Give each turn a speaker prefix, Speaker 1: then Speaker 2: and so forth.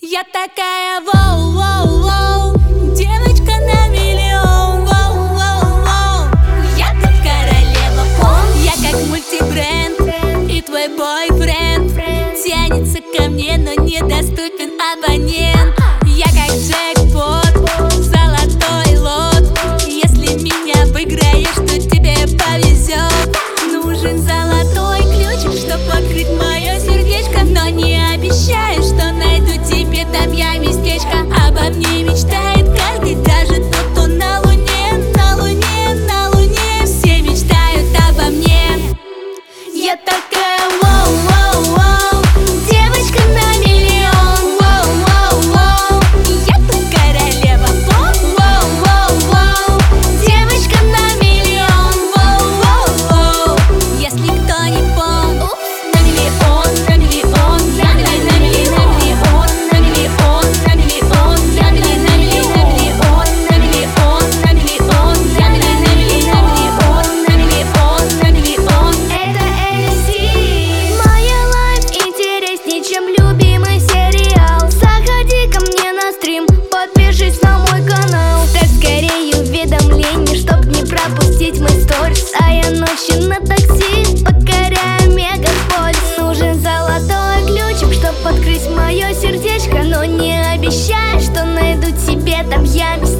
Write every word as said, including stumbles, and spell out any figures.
Speaker 1: Я такая воу-воу-воу, девочка на миллион, воу-воу-воу. Я тут королева поп, я как мультибренд, и твой бойфренд тянется ко мне, но недоступен абонент. Я как джекпот, золотой лот. Если меня обыграешь, то тебе повезет. Нужен золотой ключик, чтоб открыть мое сердечко, но не обещаю, что найду тебе там я местечко. Обо мне мечтает каждый, даже тот, кто на луне, на луне, на луне. Все мечтают обо мне. Я такая воу-воу-воу, девочка на миллион, воу-воу-воу. Я тут королева поп, воу-воу-воу, девочка на миллион, воу-воу-воу. Если кто не помнит, на миллион, на миллион, на миллион, на миллион, на миллион, на миллион, на миллион, на миллион, на миллион, на миллион, на миллион, на миллион, на миллион, на миллион.
Speaker 2: Это Эльси. Моя лайф интереснее, чем любимый сериал. Заходи ко мне на стрим, подпишись на мой канал. Так скорее уведомления, чтоб не пропустить мой сторис. А я ночью на такси, покоряя мегаполис. Нужен золотой ключик, чтоб открыть мое сердечко, но не обещаю, что найду тебе там я.